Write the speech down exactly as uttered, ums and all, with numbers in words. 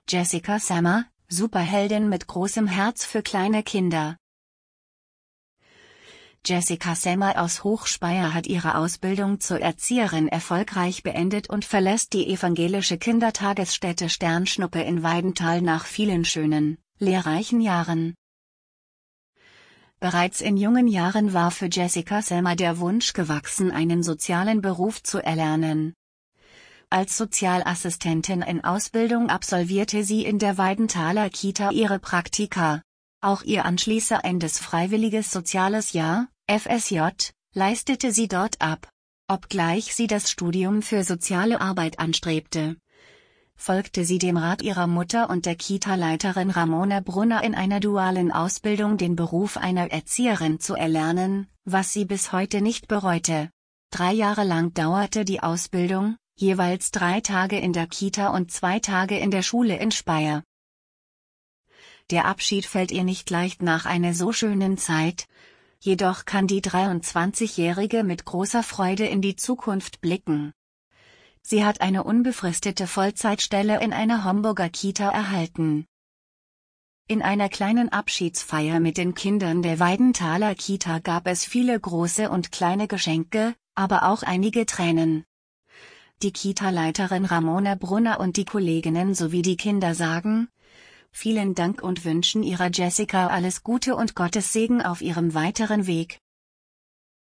Jessica Sammer, Superheldin mit großem Herz für kleine Kinder. Jessica Sammer aus Hochspeyer hat ihre Ausbildung zur Erzieherin erfolgreich beendet und verlässt die evangelische Kindertagesstätte Sternschnuppe in Weidenthal nach vielen schönen, lehrreichen Jahren. Bereits in jungen Jahren war für Jessica Sammer der Wunsch gewachsen, einen sozialen Beruf zu erlernen. Als Sozialassistentin in Ausbildung absolvierte sie in der Weidenthaler Kita ihre Praktika. Auch ihr anschließendes freiwilliges soziales Jahr, F S J, leistete sie dort ab. Obgleich sie das Studium für soziale Arbeit anstrebte, folgte sie dem Rat ihrer Mutter und der Kita-Leiterin Ramona Brunner in einer dualen Ausbildung den Beruf einer Erzieherin zu erlernen, was sie bis heute nicht bereute. Drei Jahre lang dauerte die Ausbildung, jeweils drei Tage in der Kita und zwei Tage in der Schule in Speyer. Der Abschied fällt ihr nicht leicht nach einer so schönen Zeit, jedoch kann die dreiundzwanzigjährige mit großer Freude in die Zukunft blicken. Sie hat eine unbefristete Vollzeitstelle in einer Homburger Kita erhalten. In einer kleinen Abschiedsfeier mit den Kindern der Weidenthaler Kita gab es viele große und kleine Geschenke, aber auch einige Tränen. Die Kita-Leiterin Ramona Brunner und die Kolleginnen sowie die Kinder sagen: Vielen Dank und wünschen ihrer Jessica alles Gute und Gottes Segen auf ihrem weiteren Weg.